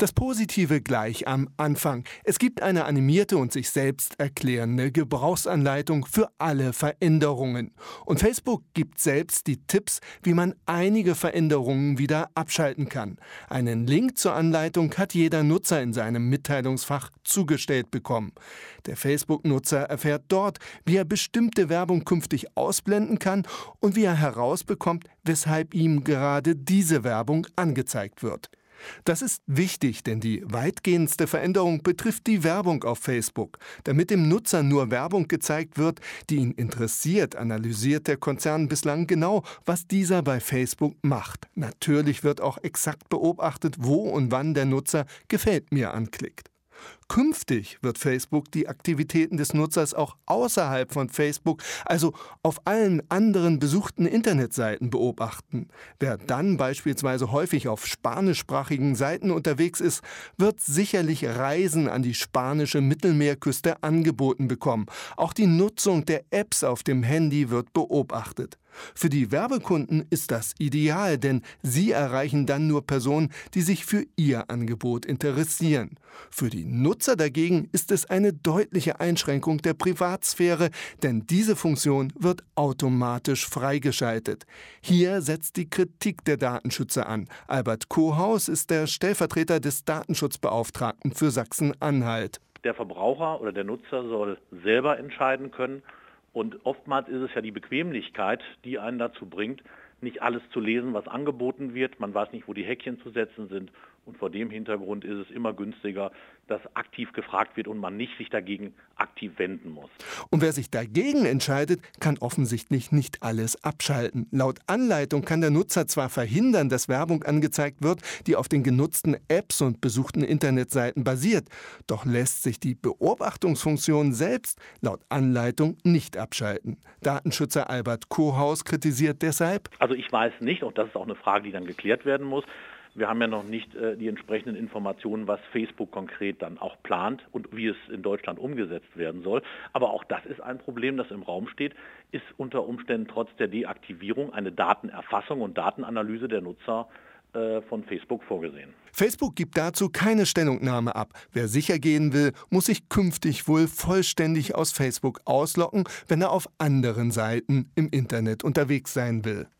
Das Positive gleich am Anfang. Es gibt eine animierte und sich selbst erklärende Gebrauchsanleitung für alle Veränderungen. Und Facebook gibt selbst die Tipps, wie man einige Veränderungen wieder abschalten kann. Einen Link zur Anleitung hat jeder Nutzer in seinem Mitteilungsfach zugestellt bekommen. Der Facebook-Nutzer erfährt dort, wie er bestimmte Werbung künftig ausblenden kann und wie er herausbekommt, weshalb ihm gerade diese Werbung angezeigt wird. Das ist wichtig, denn die weitgehendste Veränderung betrifft die Werbung auf Facebook. Damit dem Nutzer nur Werbung gezeigt wird, die ihn interessiert, analysiert der Konzern bislang genau, was dieser bei Facebook macht. Natürlich wird auch exakt beobachtet, wo und wann der Nutzer „Gefällt mir" anklickt. Künftig wird Facebook die Aktivitäten des Nutzers auch außerhalb von Facebook, also auf allen anderen besuchten Internetseiten beobachten. Wer dann beispielsweise häufig auf spanischsprachigen Seiten unterwegs ist, wird sicherlich Reisen an die spanische Mittelmeerküste angeboten bekommen. Auch die Nutzung der Apps auf dem Handy wird beobachtet. Für die Werbekunden ist das ideal, denn sie erreichen dann nur Personen, die sich für ihr Angebot interessieren. Für die Nutzer dagegen ist es eine deutliche Einschränkung der Privatsphäre, denn diese Funktion wird automatisch freigeschaltet. Hier setzt die Kritik der Datenschützer an. Albert Kohaus ist der Stellvertreter des Datenschutzbeauftragten für Sachsen-Anhalt. Der Verbraucher oder der Nutzer soll selber entscheiden können. Und oftmals ist es ja die Bequemlichkeit, die einen dazu bringt, nicht alles zu lesen, was angeboten wird. Man weiß nicht, wo die Häkchen zu setzen sind. Und vor dem Hintergrund ist es immer günstiger, dass aktiv gefragt wird und man nicht sich dagegen aktiv wenden muss. Und wer sich dagegen entscheidet, kann offensichtlich nicht alles abschalten. Laut Anleitung kann der Nutzer zwar verhindern, dass Werbung angezeigt wird, die auf den genutzten Apps und besuchten Internetseiten basiert. Doch lässt sich die Beobachtungsfunktion selbst laut Anleitung nicht abschalten. Datenschützer Albert Kohaus kritisiert deshalb: Also ich weiß nicht, und das ist auch eine Frage, die dann geklärt werden muss. Wir haben ja noch nicht die entsprechenden Informationen, was Facebook konkret dann auch plant und wie es in Deutschland umgesetzt werden soll. Aber auch das ist ein Problem, das im Raum steht. Ist unter Umständen trotz der Deaktivierung eine Datenerfassung und Datenanalyse der Nutzer von Facebook vorgesehen. Facebook gibt dazu keine Stellungnahme ab. Wer sicher gehen will, muss sich künftig wohl vollständig aus Facebook ausloggen, wenn er auf anderen Seiten im Internet unterwegs sein will.